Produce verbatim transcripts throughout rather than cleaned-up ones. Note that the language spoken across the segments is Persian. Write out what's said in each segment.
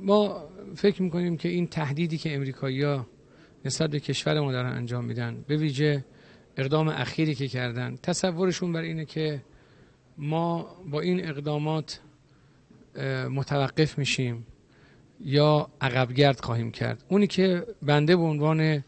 ما فکر میکنیم که این تهدیدی که امریکایی‌ها نسبت به کشور ما دارن انجام میدن، به ویژه اقدام اخیری که کردن، تصورشون بر اینه که ما با این اقدامات متوقف میشیم یا عقبگرد خواهیم کرد. اونی که بنده به عنوان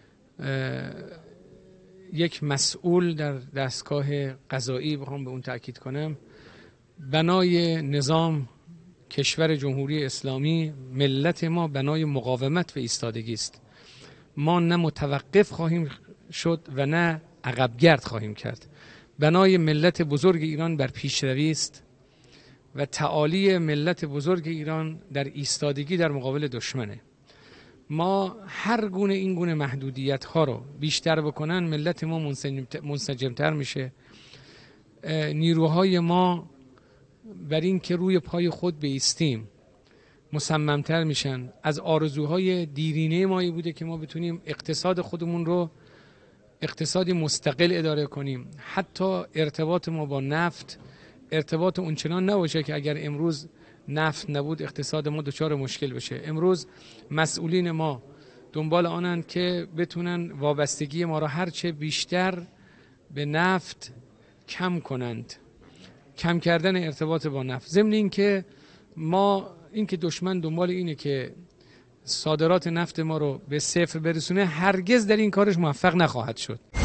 یک مسئول در دستگاه قضایی بخوام به اون تأکید کنم، بنای نظام کشور جمهوری اسلامی، ملت ما بنای مقاومت و ایستادگی است. ما نه متوقف خواهیم شد و نه عقبگرد خواهیم کرد. بنای ملت بزرگ ایران بر پیشروی است و تعالی ملت بزرگ ایران در ایستادگی در مقابل دشمنه. ما هر گونه این گونه محدودیت ها رو بیشتر بکنن، ملت ما منسجمتر میشه، نیروهای ما بر این که روی پای خود بایستیم مصممتر میشن. از آرزوهای دیرینه ما بوده که ما بتونیم اقتصاد خودمون رو اقتصادی مستقل اداره کنیم، حتی ارتباط ما با نفت ارتباط اونچنان نباشه که اگر امروز نفت نبود اقتصاد ما دچار مشکل بشه. امروز مسئولین ما دنبال آنند که بتونن وابستگی ما را هرچه بیشتر به نفت کم کنند، کم کردن ارتباط با نفت. ضمن این که ما این که دشمن دنبال اینه که صادرات نفت ما رو به صفر برسونه، هرگز در این کارش موفق نخواهد شد.